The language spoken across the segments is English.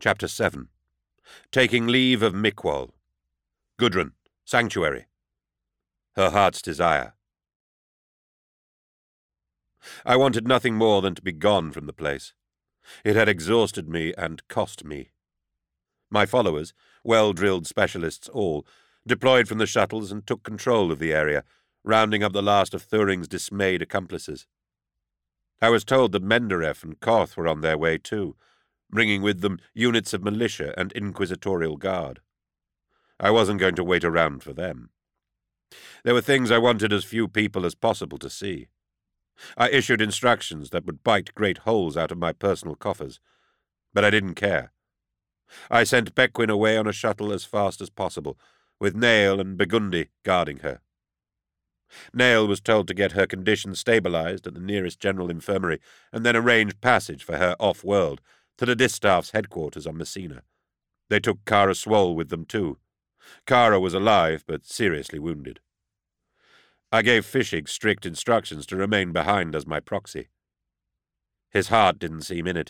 Chapter 7. Taking Leave of Miquol. Gudrun, Sanctuary. Her Heart's Desire. I wanted nothing more than to be gone from the place. It had exhausted me and cost me. My followers, well-drilled specialists all, deployed from the shuttles and took control of the area, rounding up the last of Thuring's dismayed accomplices. I was told that Menderev and Koth were on their way too, bringing with them units of militia and inquisitorial guard. I wasn't going to wait around for them. There were things I wanted as few people as possible to see. I issued instructions that would bite great holes out of my personal coffers, but I didn't care. I sent Bequin away on a shuttle as fast as possible, with Nail and Burgundy guarding her. Nail was told to get her condition stabilized at the nearest general infirmary and then arrange passage for her off-world to the distaff's headquarters on Messina. They took Kara Swole with them too. Kara was alive, but seriously wounded. I gave Fischig strict instructions to remain behind as my proxy. His heart didn't seem in it.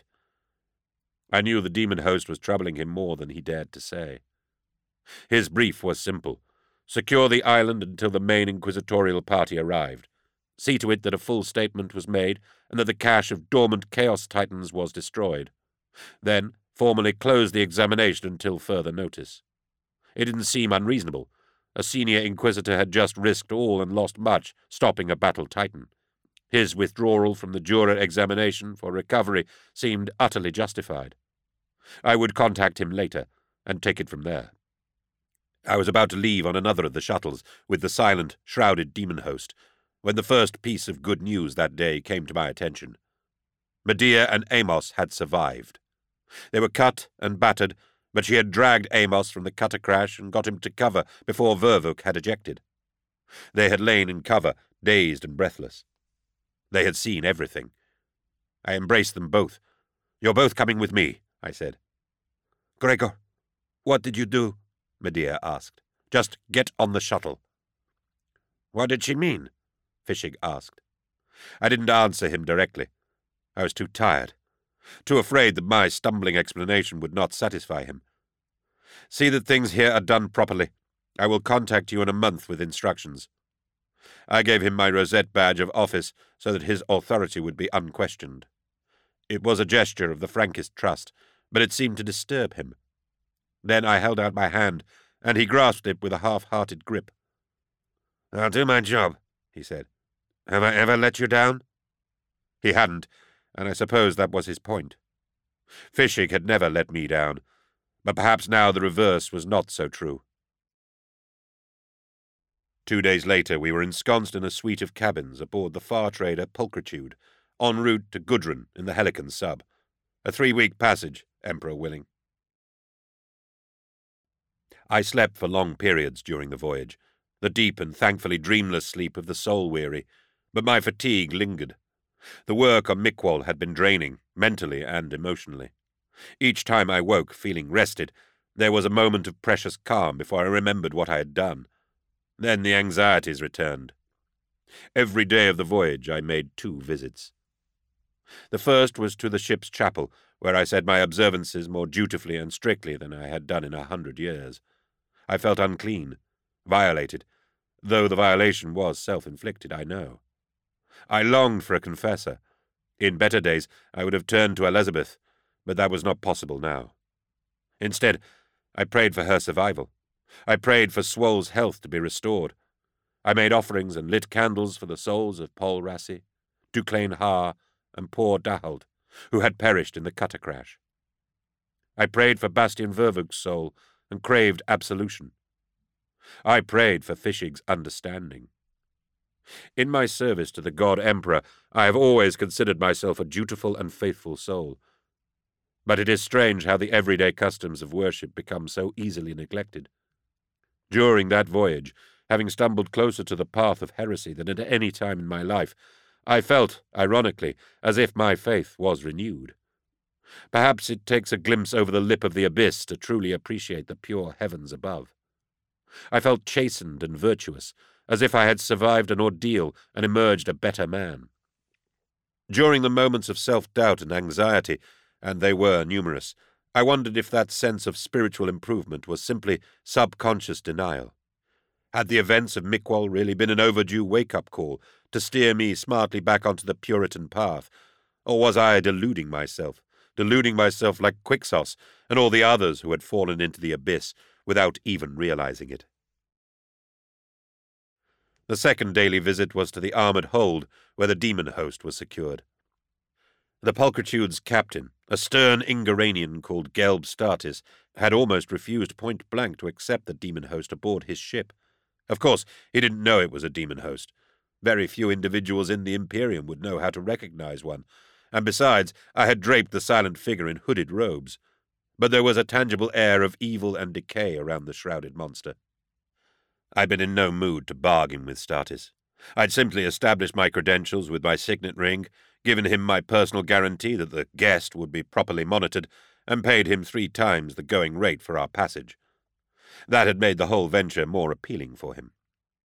I knew the demon host was troubling him more than he dared to say. His brief was simple. Secure the island until the main inquisitorial party arrived. See to it that a full statement was made and that the cache of dormant Chaos Titans was destroyed. Then formally close the examination until further notice. It didn't seem unreasonable. A senior inquisitor had just risked all and lost much, stopping a battle titan. His withdrawal from the juror examination for recovery seemed utterly justified. I would contact him later and take it from there. I was about to leave on another of the shuttles with the silent, shrouded demon host when the first piece of good news that day came to my attention. Medea and Amos had survived. They were cut and battered, but she had dragged Amos from the cutter crash and got him to cover before Vervuk had ejected. They had lain in cover, dazed and breathless. They had seen everything. I embraced them both. "You're both coming with me," I said. "Gregor, what did you do?" Medea asked. "Just get on the shuttle." "What did she mean?" Fischig asked. I didn't answer him directly. I was too tired, too afraid that my stumbling explanation would not satisfy him. "See that things here are done properly. I will contact you in a month with instructions." I gave him my rosette badge of office so that his authority would be unquestioned. It was a gesture of the frankest trust, but it seemed to disturb him. Then I held out my hand, and he grasped it with a half-hearted grip. "I'll do my job," he said. "Have I ever let you down?" He hadn't, and I suppose that was his point. Fischig had never let me down, but perhaps now the reverse was not so true. 2 days later we were ensconced in a suite of cabins aboard the far trader Pulchritude, en route to Gudrun in the Helican sub. A 3-week passage, Emperor willing. I slept for long periods during the voyage, the deep and thankfully dreamless sleep of the soul-weary, but my fatigue lingered. The work on Miquol had been draining, mentally and emotionally. Each time I woke feeling rested, there was a moment of precious calm before I remembered what I had done. Then the anxieties returned. Every day of the voyage I made 2 visits. The first was to the ship's chapel, where I said my observances more dutifully and strictly than I had done in 100 years. I felt unclean, violated, though the violation was self-inflicted, I know. I longed for a confessor. In better days I would have turned to Elizabeth, but that was not possible now. Instead, I prayed for her survival. I prayed for Swole's health to be restored. I made offerings and lit candles for the souls of Paul Rassi, Duclain Har, and poor Dahald, who had perished in the cutter crash. I prayed for Bastian Vervuk's soul and craved absolution. I prayed for Fischig's understanding. In my service to the God Emperor, I have always considered myself a dutiful and faithful soul. But it is strange how the everyday customs of worship become so easily neglected. During that voyage, having stumbled closer to the path of heresy than at any time in my life, I felt, ironically, as if my faith was renewed. Perhaps it takes a glimpse over the lip of the abyss to truly appreciate the pure heavens above. I felt chastened and virtuous, as if I had survived an ordeal and emerged a better man. During the moments of self-doubt and anxiety, and they were numerous, I wondered if that sense of spiritual improvement was simply subconscious denial. Had the events of Mickwal really been an overdue wake-up call to steer me smartly back onto the Puritan path, or was I deluding myself like Quixos and all the others who had fallen into the abyss without even realizing it? The second daily visit was to the armoured hold where the demon host was secured. The pulchritude's captain, a stern Ingoranian called Gelb Statis, had almost refused point-blank to accept the demon host aboard his ship. Of course, he didn't know it was a demon host. Very few individuals in the Imperium would know how to recognize one, and besides, I had draped the silent figure in hooded robes. But there was a tangible air of evil and decay around the shrouded monster. I'd been in no mood to bargain with Statis. I'd simply established my credentials with my signet ring, given him my personal guarantee that the guest would be properly monitored, and paid him 3 times the going rate for our passage. That had made the whole venture more appealing for him.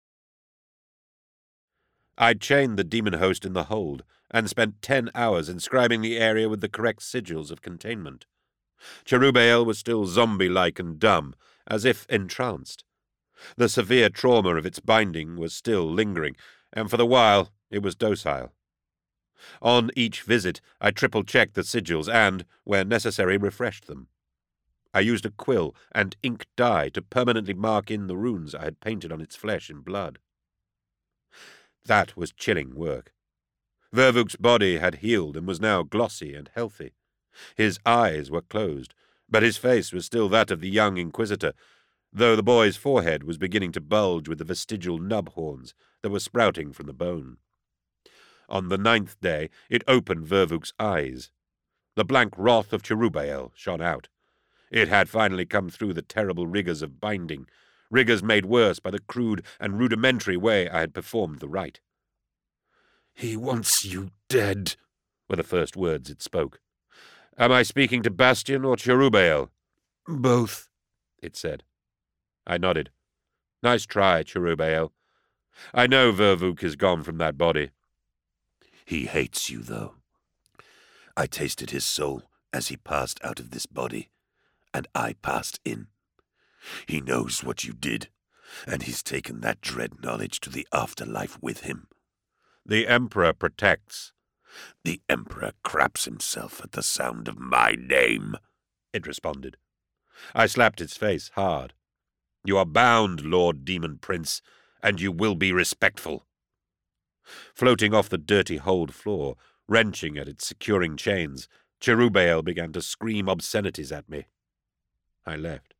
I'd chained the demon host in the hold, and spent 10 hours inscribing the area with the correct sigils of containment. Cherubbaal was still zombie-like and dumb, as if entranced. The severe trauma of its binding was still lingering, and for the while it was docile. On each visit, I triple-checked the sigils and, where necessary, refreshed them. I used a quill and ink dye to permanently mark in the runes I had painted on its flesh and blood. That was chilling work. Vervuk's body had healed and was now glossy and healthy. His eyes were closed, but his face was still that of the young Inquisitor, though the boy's forehead was beginning to bulge with the vestigial nub horns that were sprouting from the bone. On the 9th day, it opened Vervuk's eyes. The blank wrath of Cherubbaal shone out. It had finally come through the terrible rigours of binding, rigours made worse by the crude and rudimentary way I had performed the rite. "He wants you dead," were the first words it spoke. "Am I speaking to Bastion or Cherubbaal?" "Both," it said. I nodded. "Nice try, Cherubbaal. I know Vervuk is gone from that body." "He hates you, though. I tasted his soul as he passed out of this body, and I passed in. He knows what you did, and he's taken that dread knowledge to the afterlife with him." "The Emperor protects." "The Emperor craps himself at the sound of my name," it responded. I slapped its face hard. "You are bound, Lord Demon Prince, and you will be respectful." Floating off the dirty hold floor, wrenching at its securing chains, Cherubbaal began to scream obscenities at me. I left.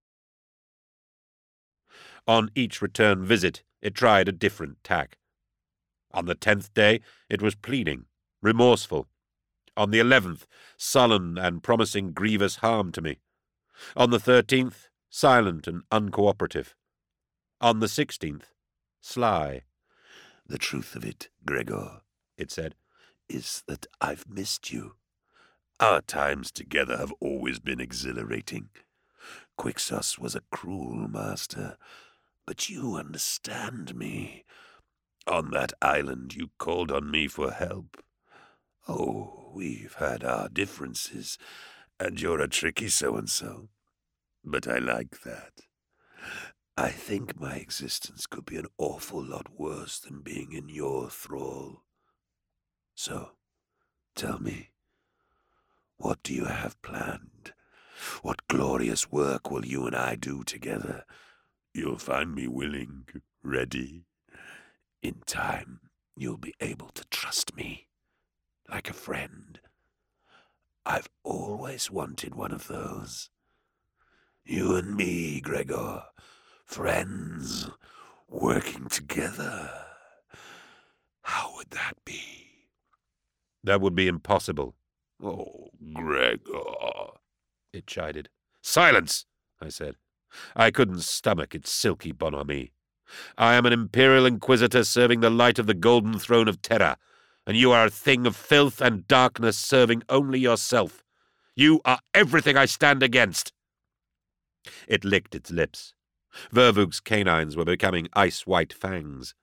On each return visit, it tried a different tack. On the 10th day, it was pleading, remorseful. On the 11th, sullen and promising grievous harm to me. On the 13th, silent and uncooperative. On the 16th, sly. "The truth of it, Gregor," it said, "is that I've missed you. Our times together have always been exhilarating. Quixos was a cruel master, but you understand me. On that island you called on me for help. Oh, we've had our differences, and you're a tricky so-and-so. But I like that. I think my existence could be an awful lot worse than being in your thrall. So, tell me, what do you have planned? What glorious work will you and I do together? You'll find me willing, ready. In time, you'll be able to trust me, like a friend. I've always wanted one of those. You and me, Gregor, friends, working together. How would that be?" "That would be impossible." "Oh, Gregor," it chided. "Silence," I said. I couldn't stomach its silky bonhomie. "I am an Imperial Inquisitor serving the light of the golden throne of Terra, and you are a thing of filth and darkness serving only yourself. You are everything I stand against." It licked its lips. Vervuk's canines were becoming ice-white fangs.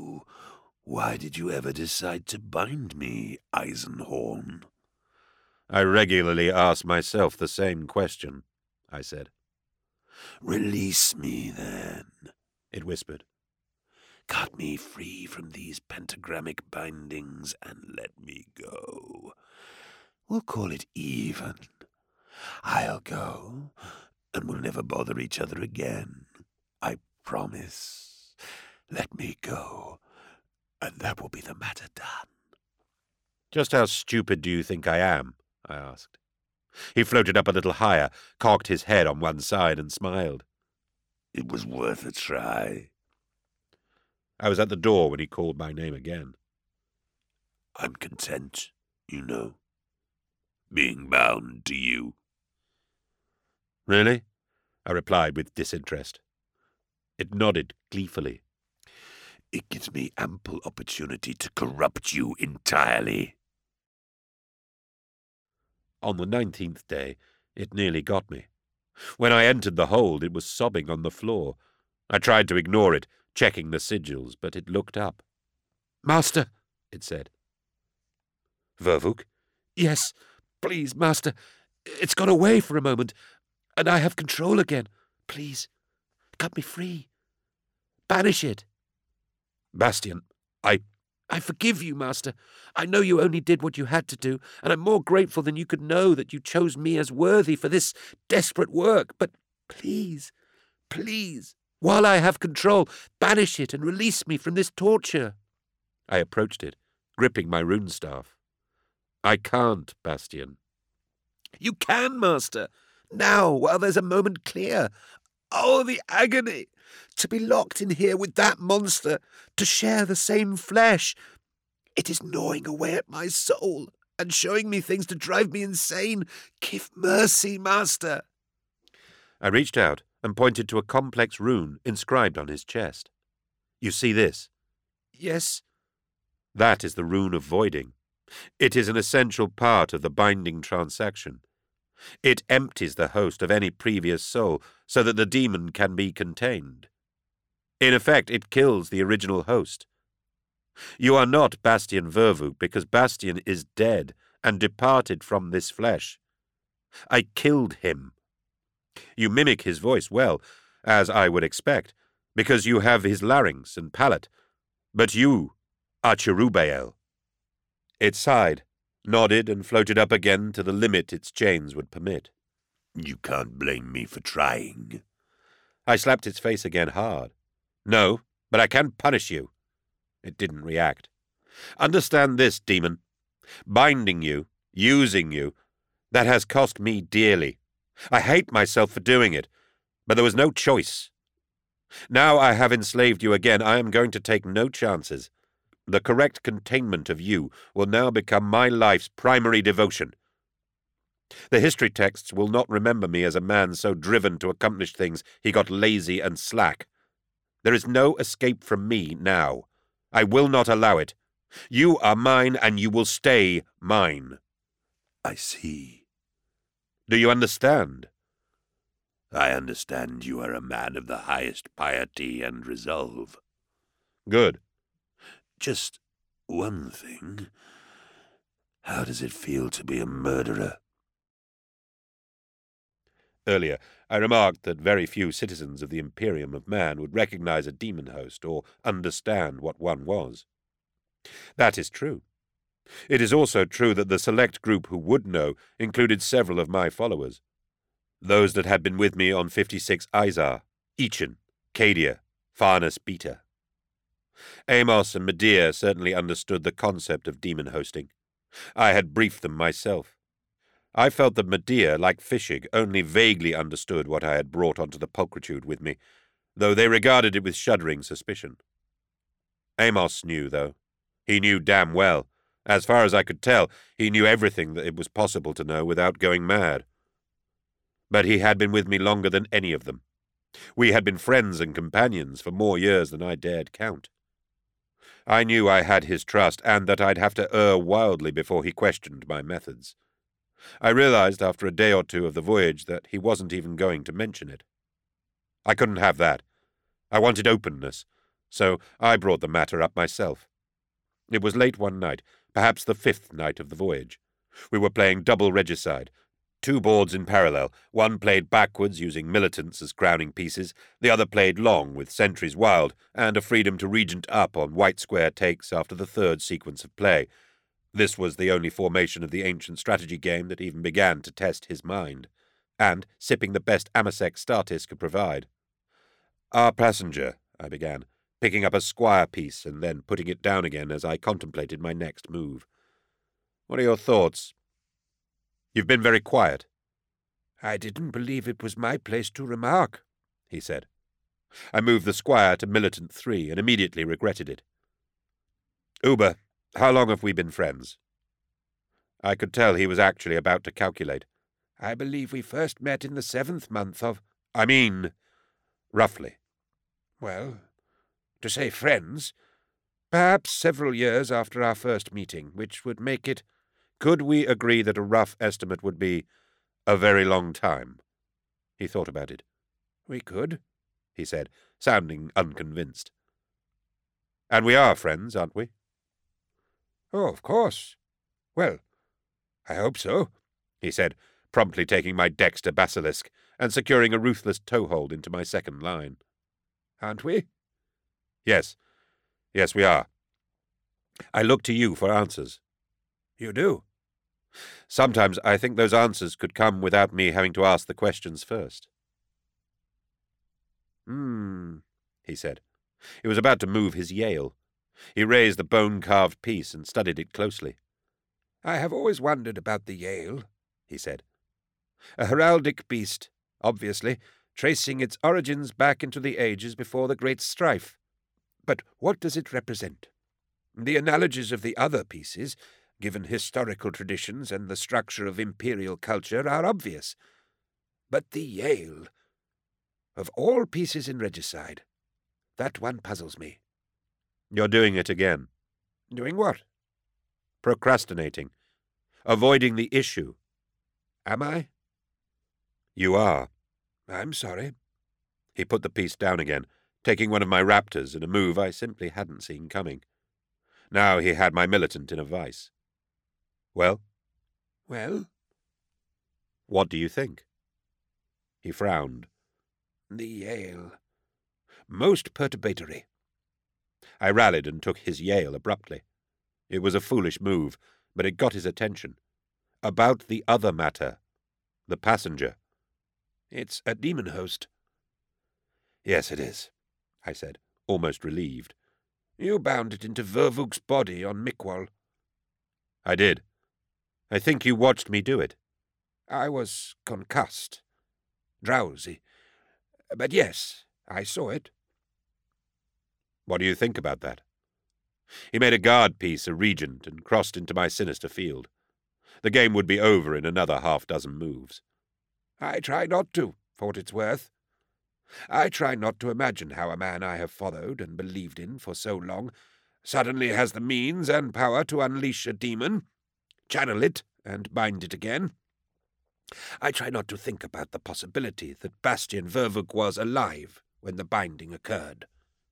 "So, why did you ever decide to bind me, Eisenhorn?" I regularly ask myself the same question, I said. Release me, then, it whispered. Cut me free from these pentagrammic bindings and let me go. We'll call it even. I'll go, and we'll never bother each other again. I promise. Let me go, and that will be the matter done. Just how stupid do you think I am? I asked. He floated up a little higher, cocked his head on one side, and smiled. It was worth a try. I was at the door when he called my name again. I'm content, you know, being bound to you. Really? I replied with disinterest. It nodded gleefully. It gives me ample opportunity to corrupt you entirely. On the 19th day, it nearly got me. When I entered the hold, it was sobbing on the floor. I tried to ignore it, checking the sigils, but it looked up. "Master," it said. "Vervuk?" "Yes, please, Master. It's gone away for a moment, and I have control again. Please, cut me free. Banish it." "Bastian, I forgive you, Master. I know you only did what you had to do, and I'm more grateful than you could know that you chose me as worthy for this desperate work. But please, please, while I have control, banish it and release me from this torture." I approached it, gripping my rune staff. "I can't, Bastian." "You can, Master. Now, while there's a moment clear. Oh, the agony! To be locked in here with that monster, to share the same flesh. It is gnawing away at my soul and showing me things to drive me insane. Give mercy, Master." I reached out and pointed to a complex rune inscribed on his chest. "You see this?" "Yes." "That is the rune of voiding. It is an essential part of the binding transaction. It empties the host of any previous soul so that the demon can be contained. In effect, it kills the original host. You are not Bastian Vervuk because Bastian is dead and departed from this flesh. I killed him. You mimic his voice well, as I would expect, because you have his larynx and palate, but you are Cherubbaal." It sighed, nodded, and floated up again to the limit its chains would permit. "You can't blame me for trying." I slapped its face again hard. "No, but I can punish you." It didn't react. "Understand this, demon. Binding you, using you, that has cost me dearly. I hate myself for doing it, but there was no choice. Now I have enslaved you again, I am going to take no chances. The correct containment of you will now become my life's primary devotion. The history texts will not remember me as a man so driven to accomplish things he got lazy and slack. There is no escape from me now. I will not allow it. You are mine, and you will stay mine." "I see." "Do you understand?" "I understand you are a man of the highest piety and resolve." "Good. Just one thing. How does it feel to be a murderer?" Earlier, I remarked that very few citizens of the Imperium of Man would recognize a demon host or understand what one was. That is true. It is also true that the select group who would know included several of my followers. Those that had been with me on 56 Izar, Ichin, Cadia, Farnus Beta. Amos and Medea certainly understood the concept of demon hosting. I had briefed them myself. I felt that Medea, like Fischig, only vaguely understood what I had brought onto the pulchritude with me, though they regarded it with shuddering suspicion. Amos knew, though. He knew damn well. As far as I could tell, he knew everything that it was possible to know without going mad. But he had been with me longer than any of them. We had been friends and companions for more years than I dared count. I knew I had his trust, and that I'd have to err wildly before he questioned my methods. I realized after a day or two of the voyage that he wasn't even going to mention it. I couldn't have that. I wanted openness, so I brought the matter up myself. It was late one night, perhaps the 5th night of the voyage. We were playing double regicide, 2 boards in parallel. One played backwards, using militants as crowning pieces. The other played long, with sentries wild, and a freedom to regent up on white square takes after the 3rd sequence of play. This was the only formation of the ancient strategy game that even began to test his mind, and sipping the best Amasec Statis could provide. "Our passenger," I began, picking up a squire piece and then putting it down again as I contemplated my next move. "What are your thoughts? You've been very quiet." "I didn't believe it was my place to remark," he said. I moved the squire to militant 3 and immediately regretted it. "Uber, how long have we been friends?" I could tell he was actually about to calculate. "I believe we first met in the 7th month of—" "I mean, roughly." "Well, to say friends, perhaps several years after our first meeting, which would make it—" "Could we agree that a rough estimate would be a very long time?" He thought about it. "We could," he said, sounding unconvinced. "And we are friends, aren't we?" "Oh, of course. Well, I hope so," he said, promptly taking my Dexter basilisk and securing a ruthless toehold into my second line. "Aren't we?" Yes, we are. I look to you for answers." "You do?" "Sometimes I think those answers could come without me having to ask the questions first." He said. He was about to move his Yale. He raised the bone-carved piece and studied it closely. "I have always wondered about the Yale," he said. "A heraldic beast, obviously, tracing its origins back into the ages before the Great Strife. But what does it represent? The analogies of the other pieces, given historical traditions and the structure of imperial culture, are obvious. But the Yale, of all pieces in regicide, that one puzzles me." "You're doing it again." "Doing what?" "Procrastinating. Avoiding the issue." "Am I?" "You are." "I'm sorry." He put the piece down again, taking one of my raptors in a move I simply hadn't seen coming. Now he had my militant in a vice. "Well?" "Well?" "What do you think?" He frowned. "The Yale. Most perturbatory." I rallied and took his Yale abruptly. It was a foolish move, but it got his attention. "About the other matter. The passenger." "It's a demon host." "Yes, it is," I said, almost relieved. "You bound it into Vervug's body on Mikwal." "I did. I think you watched me do it." "I was concussed. Drowsy. But yes, I saw it." "What do you think about that?" He made a guard piece a regent and crossed into my sinister field. The game would be over in another half-dozen moves. "I try not to, for what it's worth. I try not to imagine how a man I have followed and believed in for so long suddenly has the means and power to unleash a demon, channel it, and bind it again. I try not to think about the possibility that Bastian Vervug was alive when the binding occurred.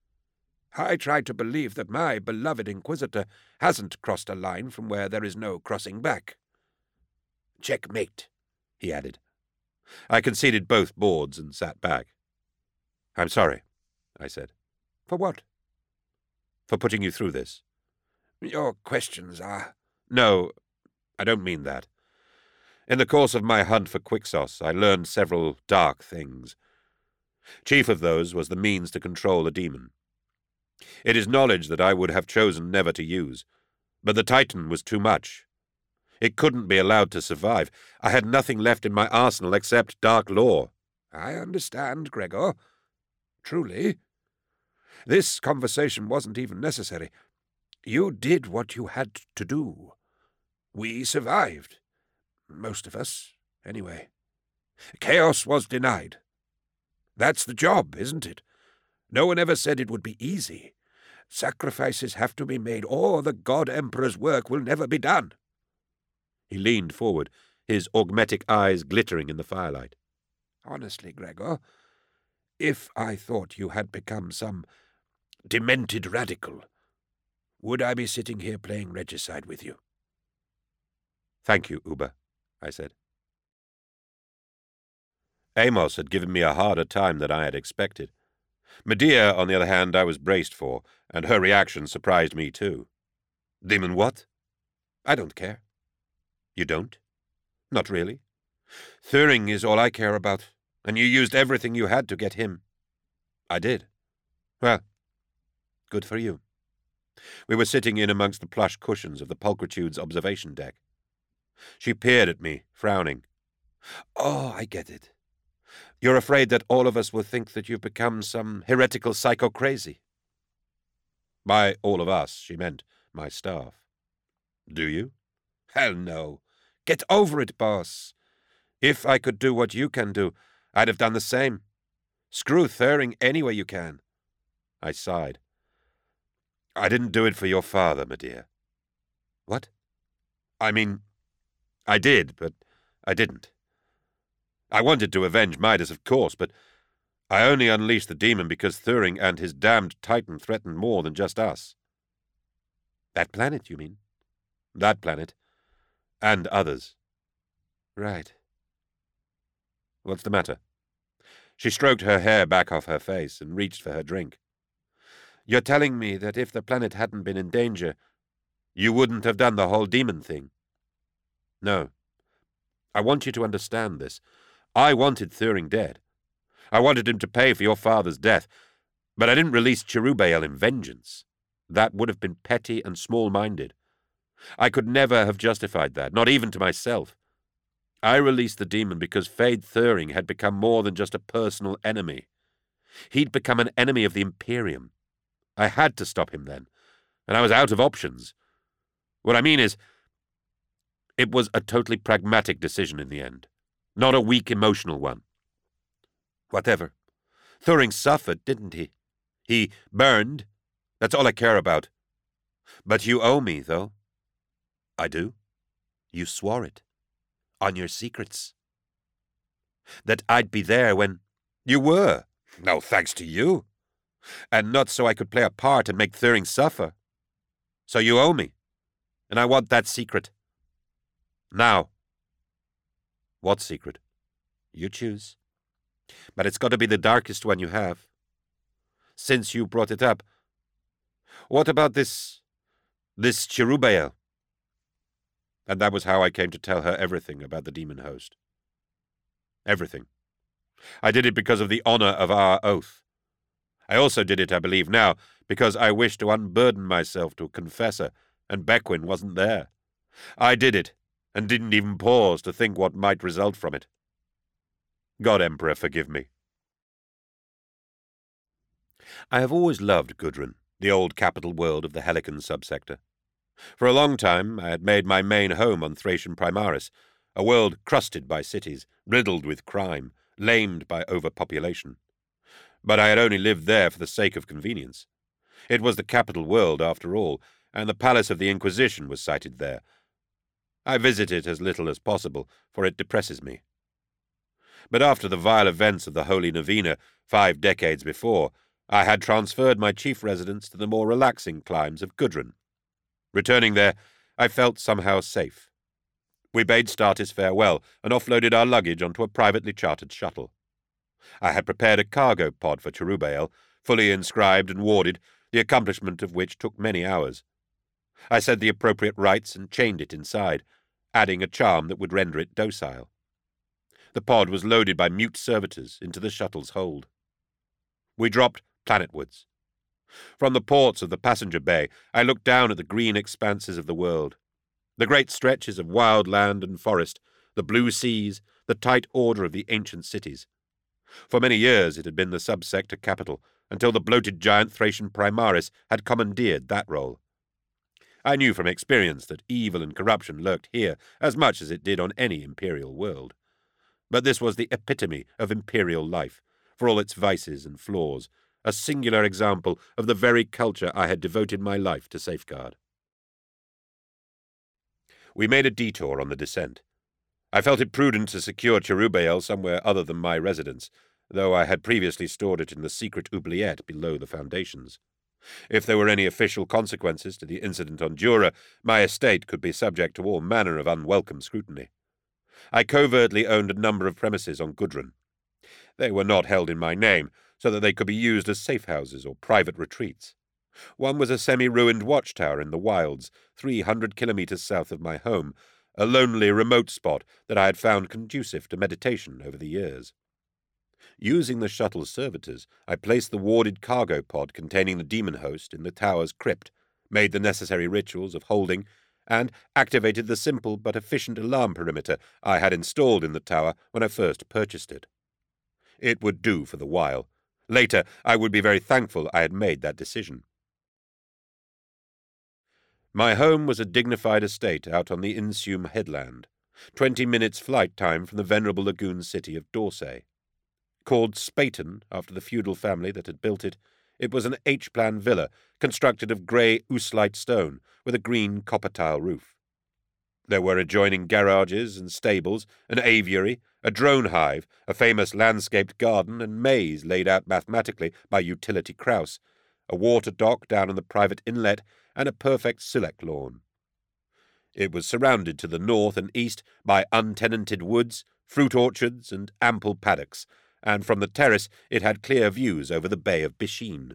I try to believe that my beloved Inquisitor hasn't crossed a line from where there is no crossing back. Checkmate," he added. I conceded both boards and sat back. "I'm sorry," I said. "For what?" "For putting you through this." "Your questions are—" "No, I don't mean that. In the course of my hunt for Quixos, I learned several dark things. Chief of those was the means to control a demon. It is knowledge that I would have chosen never to use, but the Titan was too much. It couldn't be allowed to survive. I had nothing left in my arsenal except dark lore." "I understand, Gregor. Truly. This conversation wasn't even necessary. You did what you had to do. We survived. Most of us, anyway. Chaos was denied. That's the job, isn't it? No one ever said it would be easy. Sacrifices have to be made, or the God Emperor's work will never be done." He leaned forward, his augmetic eyes glittering in the firelight. "Honestly, Gregor, if I thought you had become some demented radical, would I be sitting here playing regicide with you?" "Thank you, Uber," I said. Amos had given me a harder time than I had expected. Medea, on the other hand, I was braced for, and her reaction surprised me too. "Demon what?" "I don't care." "You don't?" "Not really. Thuring is all I care about, and you used everything you had to get him." "I did." "Well, good for you." We were sitting in amongst the plush cushions of the Pulchritude's observation deck. She peered at me, frowning. "Oh, I get it. You're afraid that all of us will think that you've become some heretical psycho-crazy." By all of us, she meant my staff. "Do you?" "Hell no. Get over it, boss. If I could do what you can do, I'd have done the same. Screw Thuring any way you can." I sighed. "I didn't do it for your father, Medea." "What?" "I mean, I did, but I didn't. I wanted to avenge Midas, of course, but I only unleashed the demon because Thuring and his damned Titan threatened more than just us." "That planet, you mean?" "That planet. And others." "Right." "What's the matter?" She stroked her hair back off her face and reached for her drink. "You're telling me that if the planet hadn't been in danger, you wouldn't have done the whole demon thing?" "No. I want you to understand this. I wanted Thuring dead. I wanted him to pay for your father's death, but I didn't release Cherubbaal in vengeance. That would have been petty and small-minded. I could never have justified that, not even to myself. I released the demon because Fade Thuring had become more than just a personal enemy. He'd become an enemy of the Imperium. I had to stop him then, and I was out of options. What I mean is, it was a totally pragmatic decision in the end, not a weak emotional one." "Whatever. Thuring suffered, didn't he? He burned. That's all I care about. But you owe me, though." "I do. You swore it. On your secrets. That I'd be there when—" "You were. No thanks to you. And not so I could play a part and make Thuring suffer. So you owe me. And I want that secret. Now." "What secret?" "You choose. But it's got to be the darkest one you have. Since you brought it up, what about this Cherubbaal?" And that was how I came to tell her everything about the demon host. Everything. I did it because of the honor of our oath. I also did it, I believe now, because I wished to unburden myself to a confessor, and Bequin wasn't there. I did it, and didn't even pause to think what might result from it. God Emperor, forgive me. I have always loved Gudrun, the old capital world of the Helican subsector. For a long time I had made my main home on Thracian Primaris, a world crusted by cities, riddled with crime, lamed by overpopulation. But I had only lived there for the sake of convenience. It was the capital world, after all, and the palace of the Inquisition was sited there. I visit it as little as possible, for it depresses me. But after the vile events of the Holy Novena 5 decades before, I had transferred my chief residence to the more relaxing climes of Gudrun. Returning there, I felt somehow safe. We bade Statis farewell and offloaded our luggage onto a privately chartered shuttle. I had prepared a cargo pod for Cherubbaal, fully inscribed and warded, the accomplishment of which took many hours. I said the appropriate rites and chained it inside, adding a charm that would render it docile. The pod was loaded by mute servitors into the shuttle's hold. We dropped planetwards. From the ports of the passenger bay, I looked down at the green expanses of the world, the great stretches of wild land and forest, the blue seas, the tight order of the ancient cities. For many years it had been the subsector capital, until the bloated giant Thracian Primaris had commandeered that role. I knew from experience that evil and corruption lurked here as much as it did on any imperial world. But this was the epitome of imperial life, for all its vices and flaws, a singular example of the very culture I had devoted my life to safeguard. We made a detour on the descent. I felt it prudent to secure Cherubbaal somewhere other than my residence, though I had previously stored it in the secret oubliette below the foundations. If there were any official consequences to the incident on Jura, my estate could be subject to all manner of unwelcome scrutiny. I covertly owned a number of premises on Gudrun. They were not held in my name, so that they could be used as safe houses or private retreats. One was a semi-ruined watchtower in the wilds, 300 kilometres south of my home, a lonely, remote spot that I had found conducive to meditation over the years. Using the shuttle's servitors, I placed the warded cargo pod containing the demon host in the tower's crypt, made the necessary rituals of holding, and activated the simple but efficient alarm perimeter I had installed in the tower when I first purchased it. It would do for the while. Later, I would be very thankful I had made that decision. My home was a dignified estate out on the Insume headland, 20 minutes flight time from the venerable lagoon city of D'Orsay. Called Speyton, after the feudal family that had built it, it was an H-plan villa constructed of grey ooslite stone with a green copper tile roof. There were adjoining garages and stables, an aviary, a drone hive, a famous landscaped garden and maze laid out mathematically by utility Krauss, a water dock down on the private inlet, and a perfect silex lawn. It was surrounded to the north and east by untenanted woods, fruit orchards, and ample paddocks, and from the terrace it had clear views over the Bay of Bishin.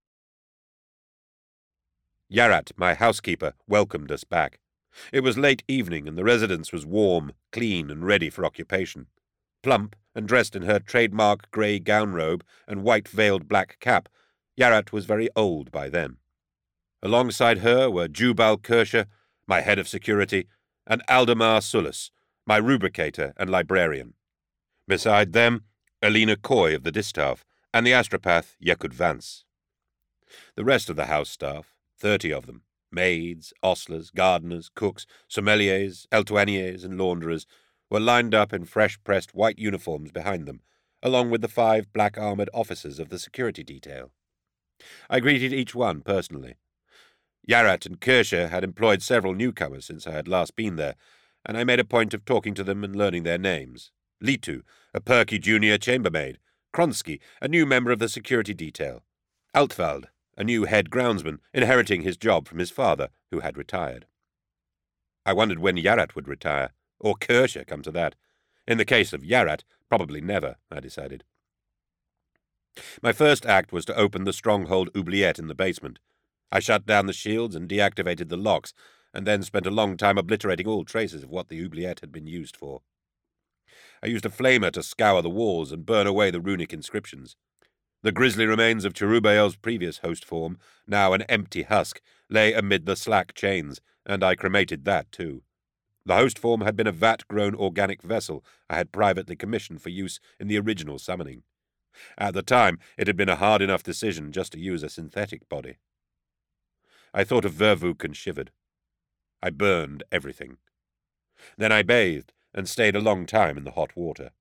Yarat, my housekeeper, welcomed us back. It was late evening, and the residence was warm, clean, and ready for occupation. Plump, and dressed in her trademark grey gown robe and white-veiled black cap, Yarat was very old by then. Alongside her were Jubal Kirscher, my head of security, and Aldemar Sulis, my rubricator and librarian. Beside them, Alina Coy of the Distaff, and the astropath Yekud Vance. The rest of the house staff, 30 of them, maids, ostlers, gardeners, cooks, sommeliers, étoilliers, and launderers, were lined up in fresh-pressed white uniforms behind them, along with the 5 black-armoured officers of the security detail. I greeted each one personally. Yarat and Kirscher had employed several newcomers since I had last been there, and I made a point of talking to them and learning their names. Litu, a perky junior chambermaid, Kronsky, a new member of the security detail, Altwald, a new head groundsman, inheriting his job from his father, who had retired. I wondered when Yarat would retire, or Kirscher, come to that. In the case of Yarat, probably never, I decided. My first act was to open the stronghold oubliette in the basement. I shut down the shields and deactivated the locks, and then spent a long time obliterating all traces of what the oubliette had been used for. I used a flamer to scour the walls and burn away the runic inscriptions. The grisly remains of Cherubael's previous host form, now an empty husk, lay amid the slack chains, and I cremated that too. The host form had been a vat-grown organic vessel I had privately commissioned for use in the original summoning. At the time, it had been a hard enough decision just to use a synthetic body. I thought of Vervuk and shivered. I burned everything. Then I bathed and stayed a long time in the hot water.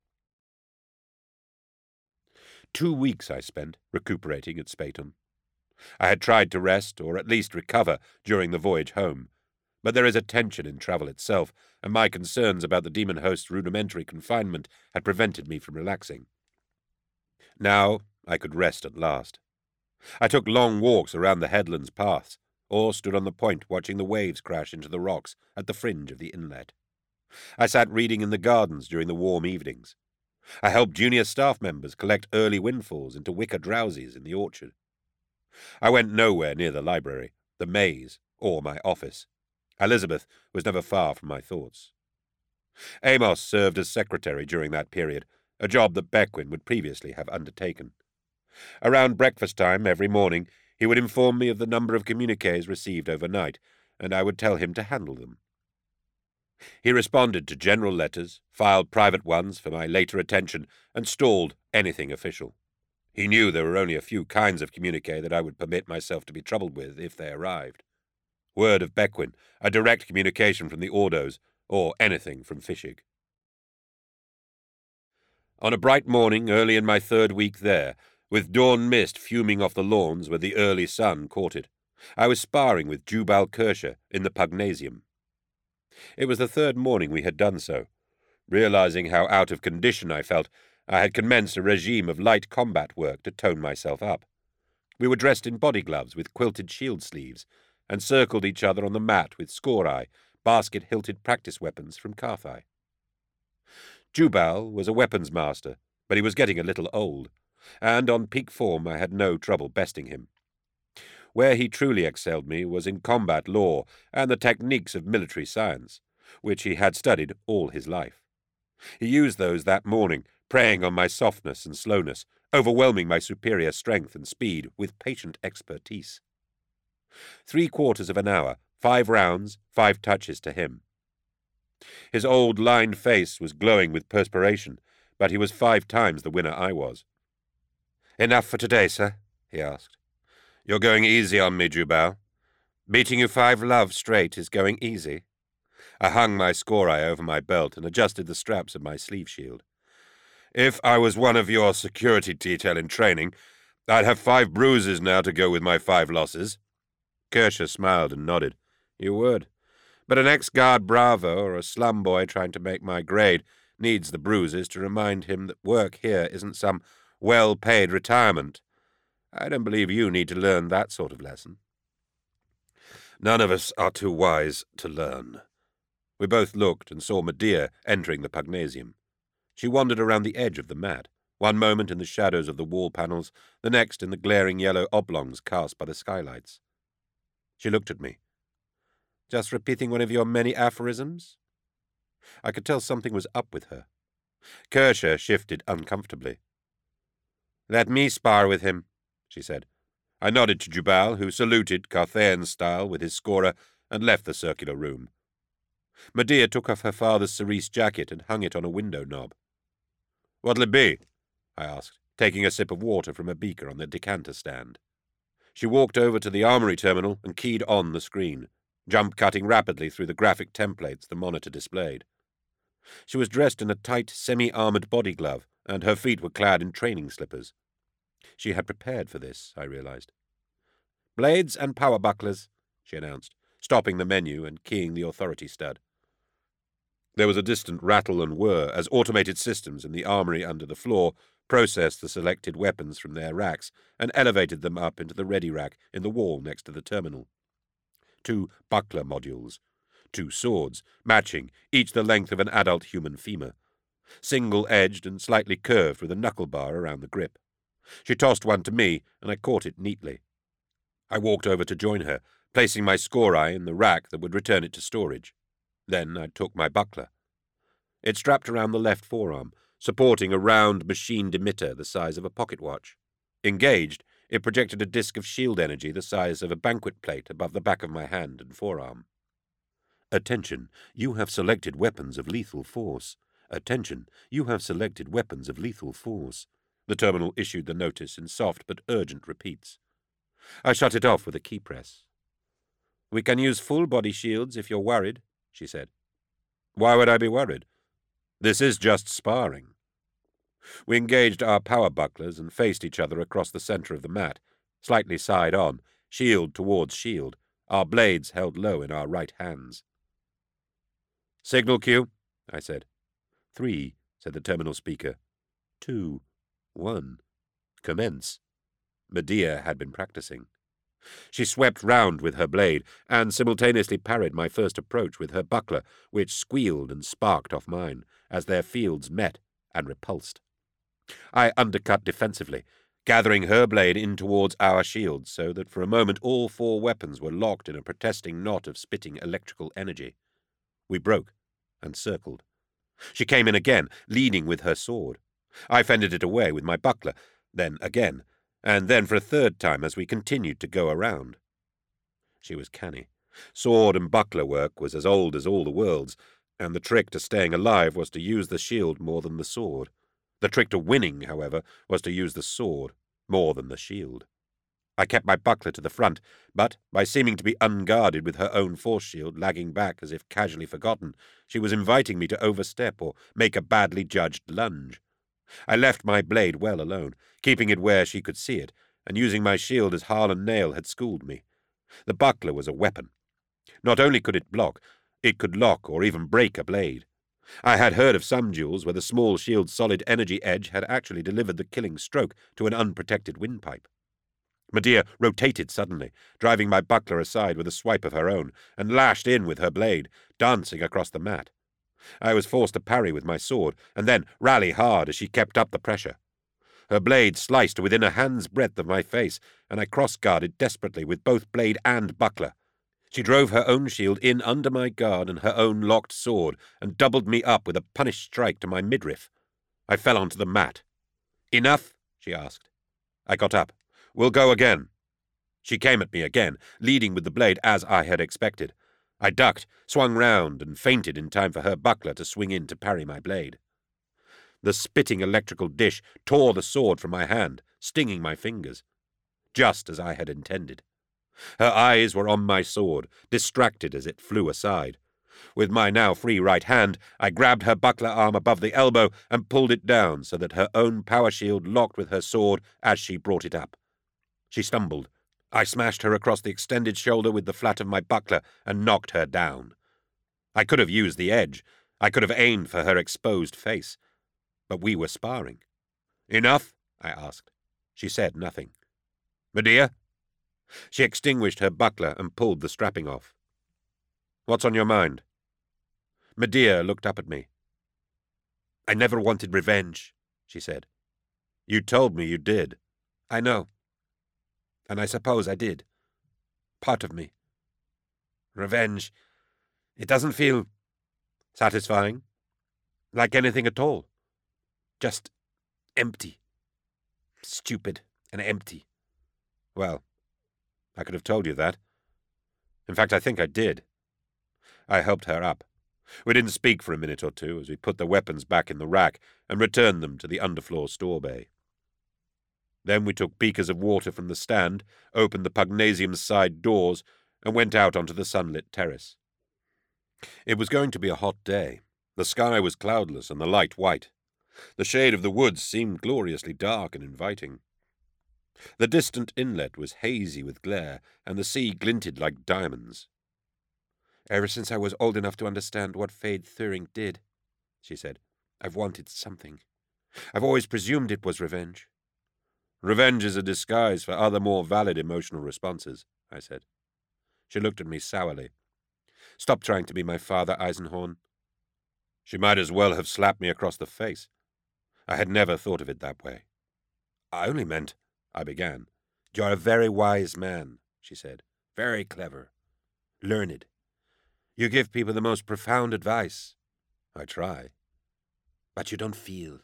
2 weeks I spent recuperating at Speyton. I had tried to rest, or at least recover, during the voyage home, but there is a tension in travel itself, and my concerns about the demon host's rudimentary confinement had prevented me from relaxing. Now I could rest at last. I took long walks around the headland's paths, or stood on the point watching the waves crash into the rocks at the fringe of the inlet. I sat reading in the gardens during the warm evenings. I helped junior staff members collect early windfalls into wicker drowsies in the orchard. I went nowhere near the library, the maze, or my office. Elizabeth was never far from my thoughts. Amos served as secretary during that period, a job that Beckwin would previously have undertaken. Around breakfast time every morning, he would inform me of the number of communiques received overnight, and I would tell him to handle them. He responded to general letters, filed private ones for my later attention, and stalled anything official. He knew there were only a few kinds of communique that I would permit myself to be troubled with if they arrived. Word of Beckwin, a direct communication from the Ordos, or anything from Fischig. On a bright morning early in my 3rd week there, with dawn mist fuming off the lawns where the early sun caught it, I was sparring with Jubal Kirscher in the Pugnasium. It was the 3rd morning we had done so. Realizing how out of condition I felt, I had commenced a regime of light combat work to tone myself up. We were dressed in body gloves with quilted shield sleeves, and circled each other on the mat with skorai, basket-hilted practice weapons from Carthai. Jubal was a weapons master, but he was getting a little old, and on peak form I had no trouble besting him. Where he truly excelled me was in combat law and the techniques of military science, which he had studied all his life. He used those that morning, preying on my softness and slowness, overwhelming my superior strength and speed with patient expertise. 3/4 of an hour, 5 rounds, 5 touches to him. His old lined face was glowing with perspiration, but he was 5 times the winner I was. "Enough for today, sir?" he asked. "You're going easy on me, Jubal. Beating you 5 love straight is going easy." I hung my skorai over my belt and adjusted the straps of my sleeve shield. "If I was one of your security detail in training, I'd have 5 bruises now to go with my 5 losses." Kershaw smiled and nodded. "You would. But an ex-guard bravo or a slum boy trying to make my grade needs the bruises to remind him that work here isn't some well-paid retirement. I don't believe you need to learn that sort of lesson." "None of us are too wise to learn." We both looked and saw Medea entering the pugnasium. She wandered around the edge of the mat, one moment in the shadows of the wall panels, the next in the glaring yellow oblongs cast by the skylights. She looked at me. "Just repeating one of your many aphorisms?" I could tell something was up with her. Kershaw shifted uncomfortably. "Let me spar with him," she said. I nodded to Jubal, who saluted Carthaean style with his scorer and left the circular room. Medea took off her father's cerise jacket and hung it on a window knob. "What'll it be?" I asked, taking a sip of water from a beaker on the decanter stand. She walked over to the armory terminal and keyed on the screen, jump-cutting rapidly through the graphic templates the monitor displayed. She was dressed in a tight, semi-armored body glove, and her feet were clad in training slippers. She had prepared for this, I realized. "Blades and power bucklers," she announced, stopping the menu and keying the authority stud. There was a distant rattle and whir as automated systems in the armory under the floor processed the selected weapons from their racks and elevated them up into the ready rack in the wall next to the terminal. 2 buckler modules, 2 swords, matching, each the length of an adult human femur, single-edged and slightly curved with a knuckle bar around the grip. She tossed one to me, and I caught it neatly. I walked over to join her, placing my skorai in the rack that would return it to storage. Then I took my buckler. It strapped around the left forearm, supporting a round machined emitter the size of a pocket watch. Engaged, it projected a disk of shield energy the size of a banquet plate above the back of my hand and forearm. "Attention, you have selected weapons of lethal force. Attention, you have selected weapons of lethal force." The terminal issued the notice in soft but urgent repeats. I shut it off with a key press. "We can use full-body shields if you're worried," she said. "Why would I be worried? This is just sparring." We engaged our power bucklers and faced each other across the center of the mat, slightly side-on, shield towards shield, our blades held low in our right hands. "Signal cue," I said. 3, said the terminal speaker. 2, 1. Commence. Medea had been practicing. She swept round with her blade, and simultaneously parried my first approach with her buckler, which squealed and sparked off mine, as their fields met and repulsed. I undercut defensively, gathering her blade in towards our shields, so that for a moment all 4 weapons were locked in a protesting knot of spitting electrical energy. We broke and circled. She came in again, leading with her sword. I fended it away with my buckler, then again, and then for a 3rd time as we continued to go around. She was canny. Sword and buckler work was as old as all the worlds, and the trick to staying alive was to use the shield more than the sword. The trick to winning, however, was to use the sword more than the shield. I kept my buckler to the front, but, by seeming to be unguarded with her own force shield lagging back as if casually forgotten, she was inviting me to overstep or make a badly judged lunge. I left my blade well alone, keeping it where she could see it, and using my shield as Harlan Nail had schooled me. The buckler was a weapon. Not only could it block, it could lock or even break a blade. I had heard of some duels where the small shield's solid energy edge had actually delivered the killing stroke to an unprotected windpipe. Medea rotated suddenly, driving my buckler aside with a swipe of her own, and lashed in with her blade, dancing across the mat. I was forced to parry with my sword, and then rally hard as she kept up the pressure. Her blade sliced to within a hand's breadth of my face, and I cross-guarded desperately with both blade and buckler. She drove her own shield in under my guard and her own locked sword, and doubled me up with a punished strike to my midriff. I fell onto the mat. "Enough?" she asked. I got up. "We'll go again." She came at me again, leading with the blade as I had expected. I ducked, swung round, and feinted in time for her buckler to swing in to parry my blade. The spitting electrical dish tore the sword from my hand, stinging my fingers, just as I had intended. Her eyes were on my sword, distracted as it flew aside. With my now free right hand, I grabbed her buckler arm above the elbow and pulled it down so that her own power shield locked with her sword as she brought it up. She stumbled. I smashed her across the extended shoulder with the flat of my buckler and knocked her down. I could have used the edge. I could have aimed for her exposed face. But we were sparring. "Enough?" I asked. She said nothing. "Medea?" She extinguished her buckler and pulled the strapping off. "What's on your mind?" Medea looked up at me. "I never wanted revenge," she said. "You told me you did." "I know. And I suppose I did. Part of me. Revenge. It doesn't feel satisfying. Like anything at all. Just empty. Stupid and empty." "Well, I could have told you that. In fact, I think I did." I helped her up. We didn't speak for a minute or two as we put the weapons back in the rack and returned them to the underfloor store bay. Then we took beakers of water from the stand, opened the Pugnasium's side doors, and went out onto the sunlit terrace. It was going to be a hot day. The sky was cloudless and the light white. The shade of the woods seemed gloriously dark and inviting. The distant inlet was hazy with glare, and the sea glinted like diamonds. "Ever since I was old enough to understand what Fade Thuring did," she said, "I've wanted something. I've always presumed it was revenge." "Revenge is a disguise for other more valid emotional responses," I said. She looked at me sourly. "Stop trying to be my father, Eisenhorn." She might as well have slapped me across the face. I had never thought of it that way. "I only meant—" I began. "You're a very wise man," she said. "Very clever. Learned. You give people the most profound advice." "I try." "But you don't feel."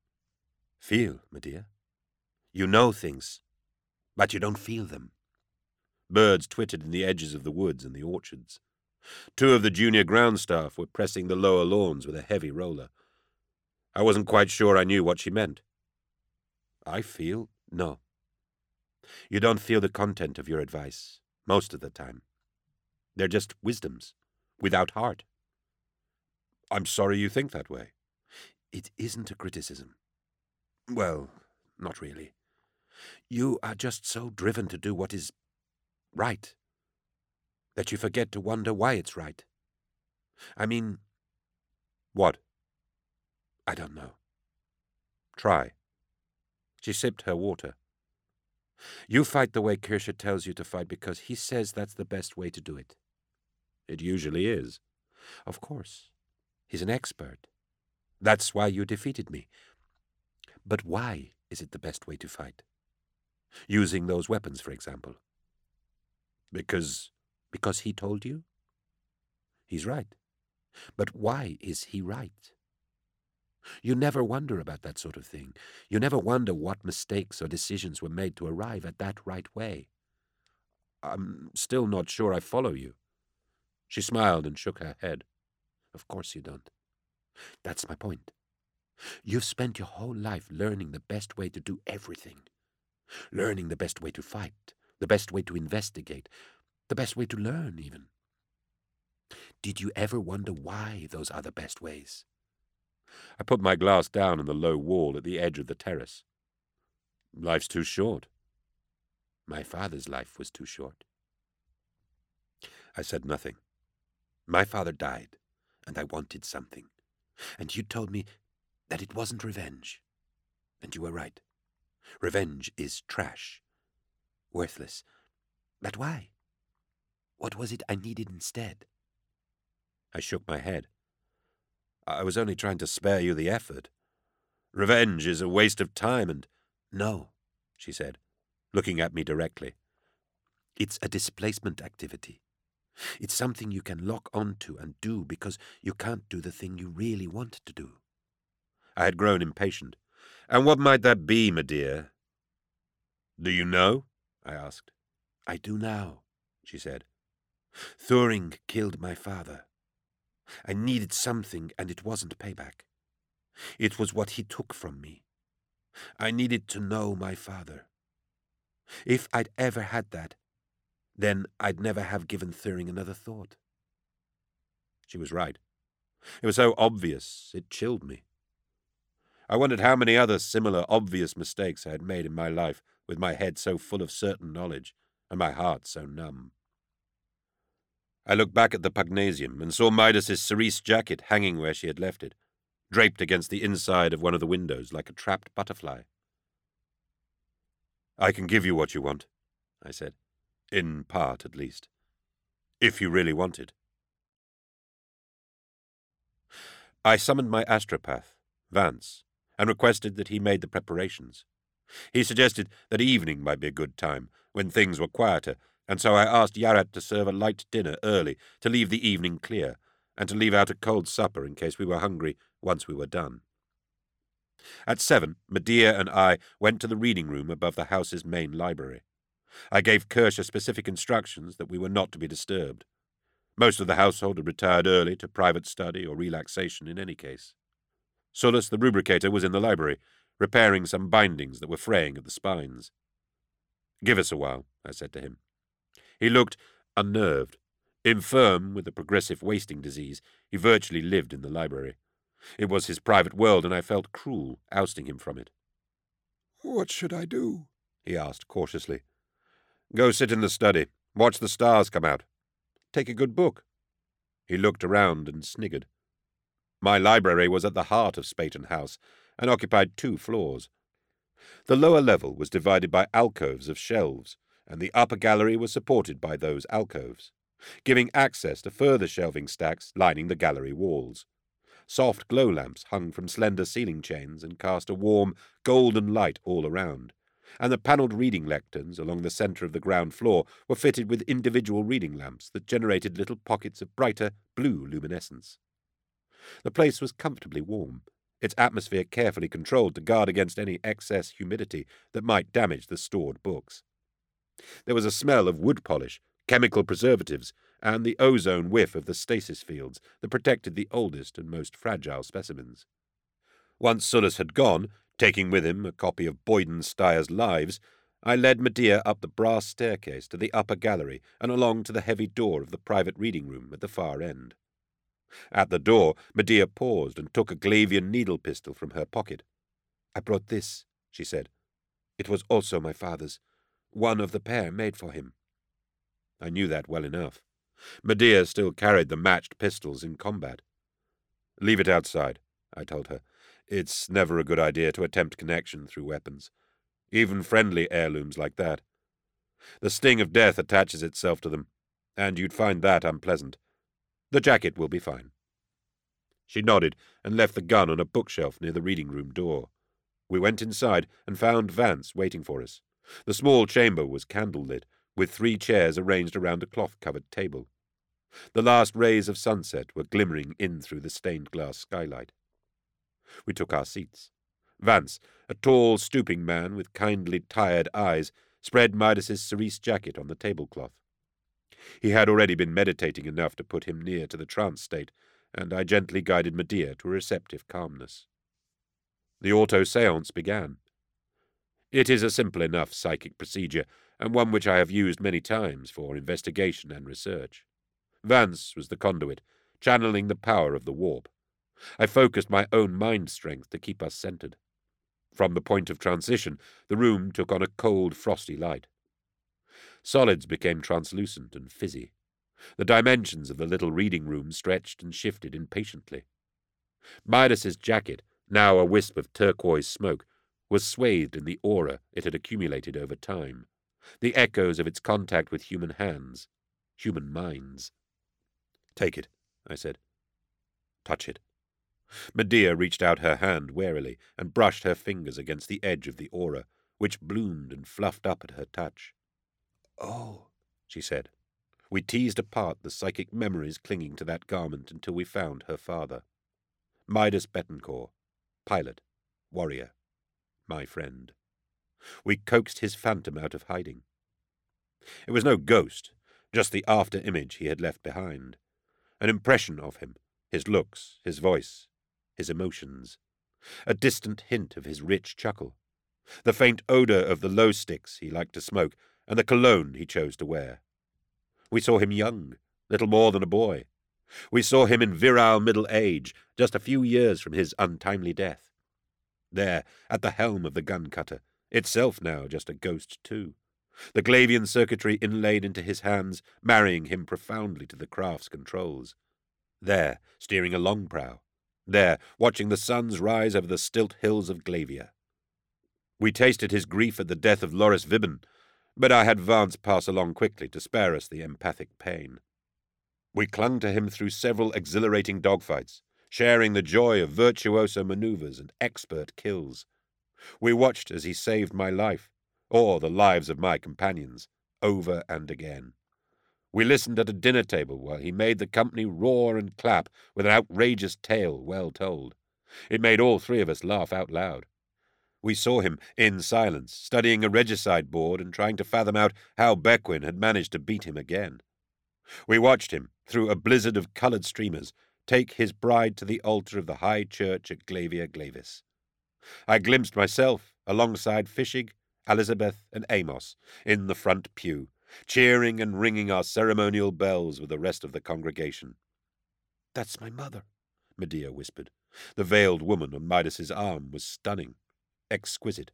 "Feel, Medea? You know things, but you don't feel them." Birds twittered in the edges of the woods and the orchards. 2 of the junior ground staff were pressing the lower lawns with a heavy roller. I wasn't quite sure I knew what she meant. "I feel? No. You don't feel the content of your advice, most of the time. They're just wisdoms, without heart." "I'm sorry you think that way." "It isn't a criticism." "Well, not really. You are just so driven to do what is right that you forget to wonder why it's right. I mean—" "What?" "I don't know." "Try." She sipped her water. "You fight the way Kircher tells you to fight because he says that's the best way to do it." "It usually is." "Of course. He's an expert. That's why you defeated me. But why is it the best way to fight? Using those weapons, for example." Because he told you?" "He's right. But why is he right? You never wonder about that sort of thing. You never wonder what mistakes or decisions were made to arrive at that right way." "I'm still not sure I follow you." She smiled and shook her head. "Of course you don't. That's my point. You've spent your whole life learning the best way to do everything. Learning the best way to fight, the best way to investigate, the best way to learn, even. Did you ever wonder why those are the best ways?" I put my glass down on the low wall at the edge of the terrace. "Life's too short." "My father's life was too short." I said nothing. "My father died, and I wanted something. And you told me that it wasn't revenge. And you were right. Revenge is trash. Worthless. But why? What was it I needed instead? I shook my head. I was only trying to spare you the effort. Revenge is a waste of time and— No, she said, looking at me directly. It's a displacement activity. It's something you can lock onto and do because you can't do the thing you really want to do. I had grown impatient. And what might that be, Medea? Do you know? I asked. I do now, she said. Thuring killed my father. I needed something, and it wasn't payback. It was what he took from me. I needed to know my father. If I'd ever had that, then I'd never have given Thuring another thought. She was right. It was so obvious, it chilled me. I wondered how many other similar obvious mistakes I had made in my life, with my head so full of certain knowledge and my heart so numb. I looked back at the Pugnasium and saw Midas's cerise jacket hanging where she had left it, draped against the inside of one of the windows like a trapped butterfly. I can give you what you want, I said, in part at least, if you really want it. I summoned my astropath, Vance, and requested that he made the preparations. He suggested that evening might be a good time, when things were quieter, and so I asked Yarat to serve a light dinner early, to leave the evening clear, and to leave out a cold supper in case we were hungry once we were done. At 7, Medea and I went to the reading room above the house's main library. I gave Kirsha specific instructions that we were not to be disturbed. Most of the household had retired early to private study or relaxation in any case. Sullus the rubricator was in the library, repairing some bindings that were fraying at the spines. "Give us a while," I said to him. He looked unnerved. Infirm with a progressive wasting disease, he virtually lived in the library. It was his private world, and I felt cruel, ousting him from it. "What should I do?" he asked cautiously. "Go sit in the study. Watch the stars come out. Take a good book." He looked around and sniggered. My library was at the heart of Spayton House and occupied 2 floors. The lower level was divided by alcoves of shelves, and the upper gallery was supported by those alcoves, giving access to further shelving stacks lining the gallery walls. Soft glow lamps hung from slender ceiling chains and cast a warm, golden light all around, and the panelled reading lecterns along the centre of the ground floor were fitted with individual reading lamps that generated little pockets of brighter blue luminescence. The place was comfortably warm, its atmosphere carefully controlled to guard against any excess humidity that might damage the stored books. There was a smell of wood polish, chemical preservatives, and the ozone whiff of the stasis fields that protected the oldest and most fragile specimens. Once Sullus had gone, taking with him a copy of Boyden Steyer's Lives, I led Medea up the brass staircase to the upper gallery and along to the heavy door of the private reading room at the far end. At the door, Medea paused and took a Glavian needle pistol from her pocket. "I brought this," she said. "It was also my father's, one of the pair made for him." I knew that well enough. Medea still carried the matched pistols in combat. "Leave it outside," I told her. "It's never a good idea to attempt connection through weapons, even friendly heirlooms like that. The sting of death attaches itself to them, and you'd find that unpleasant. The jacket will be fine." She nodded and left the gun on a bookshelf near the reading room door. We went inside and found Vance waiting for us. The small chamber was candle-lit, with 3 chairs arranged around a cloth-covered table. The last rays of sunset were glimmering in through the stained-glass skylight. We took our seats. Vance, a tall, stooping man with kindly, tired eyes, spread Midas's cerise jacket on the tablecloth. He had already been meditating enough to put him near to the trance state, and I gently guided Medea to a receptive calmness. The auto-seance began. It is a simple enough psychic procedure, and one which I have used many times for investigation and research. Vance was the conduit, channeling the power of the warp. I focused my own mind strength to keep us centered. From the point of transition, the room took on a cold, frosty light. Solids became translucent and fizzy. The dimensions of the little reading room stretched and shifted impatiently. Midas's jacket, now a wisp of turquoise smoke, was swathed in the aura it had accumulated over time, the echoes of its contact with human hands, human minds. "Take it," I said. "Touch it." Medea reached out her hand warily and brushed her fingers against the edge of the aura, which bloomed and fluffed up at her touch. "Oh," she said. We teased apart the psychic memories clinging to that garment until we found her father. Midas Betancore, pilot, warrior, my friend. We coaxed his phantom out of hiding. It was no ghost, just the after-image he had left behind. An impression of him, his looks, his voice, his emotions. A distant hint of his rich chuckle. The faint odor of the low sticks he liked to smoke, and the cologne he chose to wear. We saw him young, little more than a boy. We saw him in virile middle age, just a few years from his untimely death. There, at the helm of the gun cutter, itself now just a ghost too. The Glavian circuitry inlaid into his hands, marrying him profoundly to the craft's controls. There, steering a long prow. There, watching the suns rise over the stilt hills of Glavia. We tasted his grief at the death of Loris Vibben, but I had Vance pass along quickly to spare us the empathic pain. We clung to him through several exhilarating dogfights, sharing the joy of virtuoso maneuvers and expert kills. We watched as he saved my life, or the lives of my companions, over and again. We listened at a dinner table while he made the company roar and clap with an outrageous tale well told. It made all three of us laugh out loud. We saw him, in silence, studying a regicide board and trying to fathom out how Bequin had managed to beat him again. We watched him, through a blizzard of coloured streamers, take his bride to the altar of the high church at Glavia Glavis. I glimpsed myself, alongside Fishig, Elizabeth, and Amos, in the front pew, cheering and ringing our ceremonial bells with the rest of the congregation. "That's my mother," Medea whispered. The veiled woman on Midas's arm was stunning, exquisite.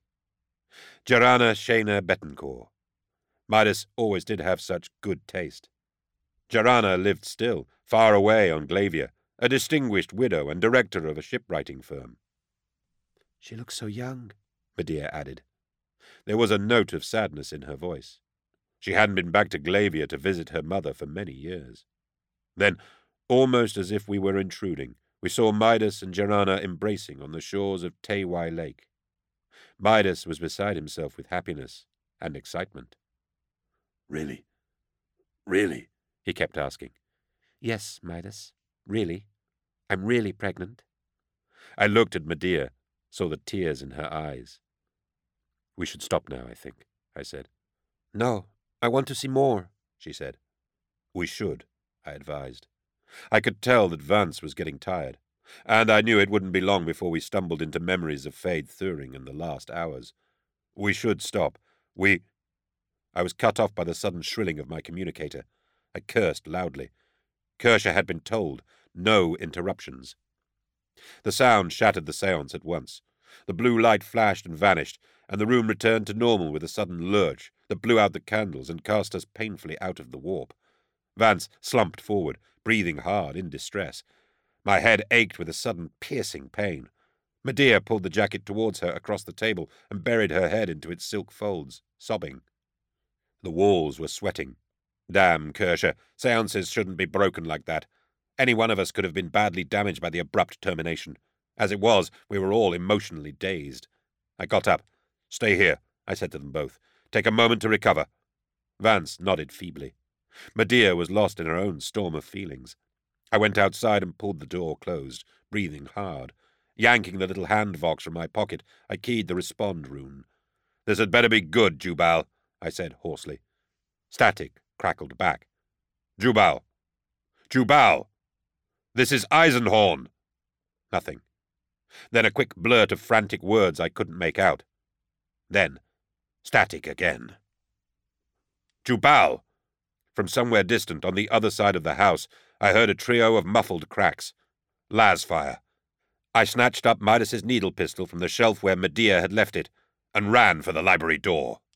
Jarana Shayna Betancore. Midas always did have such good taste. Jarana lived still, far away on Glavia, a distinguished widow and director of a shipwriting firm. "She looks so young," Medea added. There was a note of sadness in her voice. She hadn't been back to Glavia to visit her mother for many years. Then, almost as if we were intruding, we saw Midas and Jarana embracing on the shores of Tewai Lake. Midas was beside himself with happiness and excitement. "Really? Really?" he kept asking. "Yes, Midas, really. I'm really pregnant." I looked at Medea, saw the tears in her eyes. "We should stop now, I think," I said. "No, I want to see more," she said. "We should," I advised. I could tell that Vance was getting tired, and I knew it wouldn't be long before we stumbled into memories of Fade Thuring and the last hours. We should stop. I was cut off by the sudden shrilling of my communicator. I cursed loudly. Kirsha had been told, no interruptions. The sound shattered the seance at once. The blue light flashed and vanished, and the room returned to normal with a sudden lurch that blew out the candles and cast us painfully out of the warp. Vance slumped forward, breathing hard in distress. My head ached with a sudden piercing pain. Medea pulled the jacket towards her across the table and buried her head into its silk folds, sobbing. The walls were sweating. Damn, Kirsha, seances shouldn't be broken like that. Any one of us could have been badly damaged by the abrupt termination. As it was, we were all emotionally dazed. I got up. "Stay here," I said to them both. "Take a moment to recover." Vance nodded feebly. Medea was lost in her own storm of feelings. I went outside and pulled the door closed, breathing hard. Yanking the little hand-vox from my pocket, I keyed the respond rune. "This had better be good, Jubal," I said hoarsely. Static crackled back. "Jubal! Jubal! This is Eisenhorn!" Nothing. Then a quick blurt of frantic words I couldn't make out. Then, static again. "Jubal!" From somewhere distant, on the other side of the house, I heard a trio of muffled cracks. Lasfire. I snatched up Midas's needle pistol from the shelf where Medea had left it, and ran for the library door.